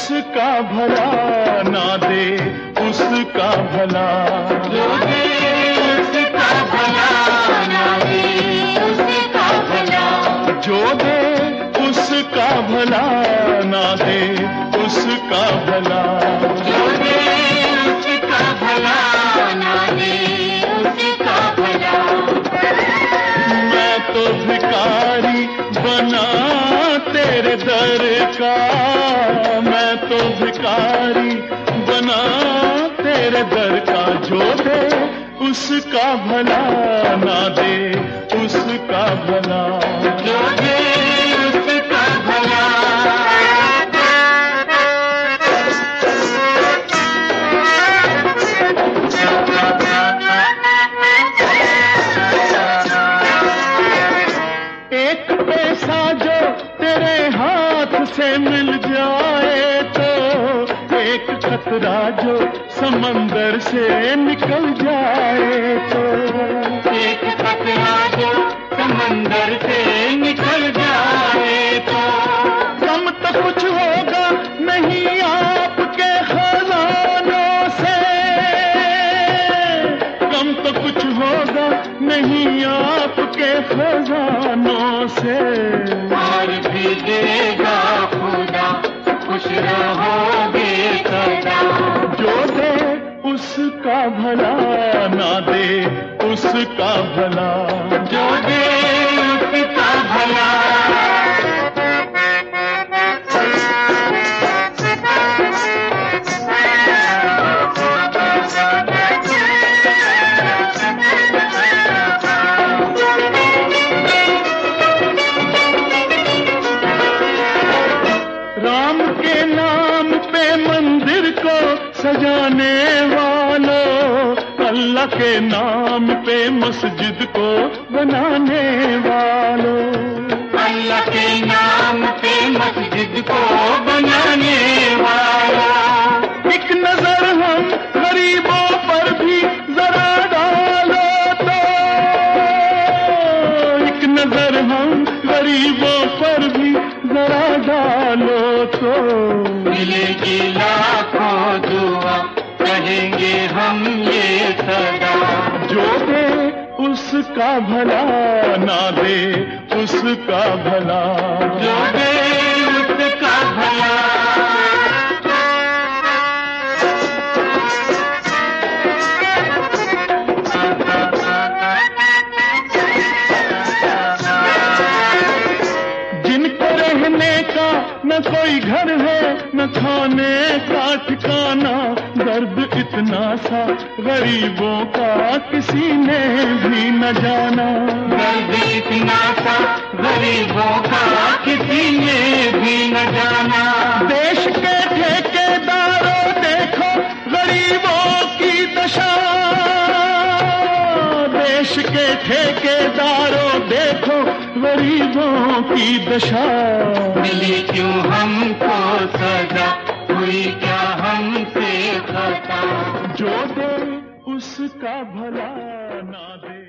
उसका भला ना दे, उसका भला जो दे उसका भला ना दे, उसका भला जो दे उसका भला ना दे, उसका भला जो दे उसका भला ना दे, उसका भला। मैं तो भिखारी बना तेरे दर का, मैं तो भिखारी बना तेरे दर का। जो दे उसका भला ना दे, उसका भला जो दे उसका भला। एक पैसा जो तेरे हाथ से मिल जाए तो, एक खतरा जो समंदर से निकल जाए तो, एक खतरा जो समंदर से निकल जाए तो, कम तो कुछ होगा नहीं आपके खजानों से, कम तो कुछ होगा नहीं आपके खजानों से। और भी देगा खुदा, खुश रहोगे सदा। जो दे उसका भला ना दे, उसका भला जो दे उसका भला। राम के नाम पे मंदिर को सजाने वालों, अल्लाह के नाम पे मस्जिद को बनाने वालों, अल्लाह के नाम पे मस्जिद को बनाने वाला। एक नजर हम गरीबों पर भी जरा डालो तो, एक नजर हम गरीबों पर भी जरा डालो तो, मिलेगी लाखों दुआ, कहेंगे हम ये सदा। जो दे उसका भला ना दे, उसका भला जो दे उसका भला। जिनको रहने का न कोई घर है न खाने का ठिकाना, दर्द इतना सा गरीबों का किसी ने भी न जाना, दर्द इतना सा गरीबों का किसी ने भी न जाना। देश के ठेकेदारों देखो गरीबों की दशा, देश के ठेकेदारों देखो गरीबों की दशा। मिली क्यों हमको सजा, हुई क्या हमसे खता। जो दे उसका भला ना दे।